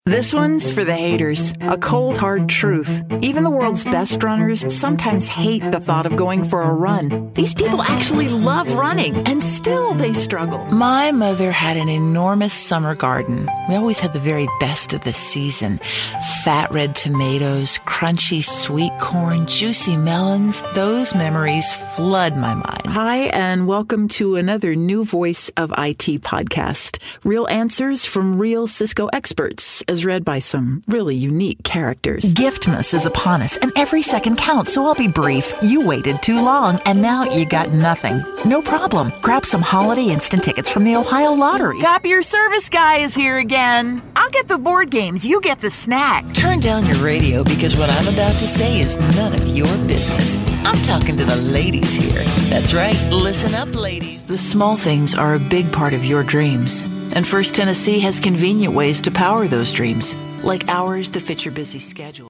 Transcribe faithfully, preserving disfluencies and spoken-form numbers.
This one's for the haters. A cold, hard truth. Even the world's best runners sometimes hate the thought of going for a run. These people actually love running, and still they struggle. My mother had an enormous summer garden. We always had the very best of the season. Fat red tomatoes, crunchy sweet corn, juicy melons. Those memories flood my mind. Hi, and welcome to another New Voice of I T podcast. Real answers from real Cisco experts, as read by some really unique characters. Giftmas is upon us, and every second counts, so I'll be brief. You waited too long, and now you got nothing. No problem. Grab some holiday instant tickets from the Ohio Lottery. Copier service guy is here again. I'll get the board games, you get the snacks. Turn down your radio, because what I'm about to say is none of your business. I'm talking to the ladies here. That's right. Listen up, ladies. The small things are a big part of your dreams. And First Tennessee has convenient ways to power those dreams, like hours that fit your busy schedule.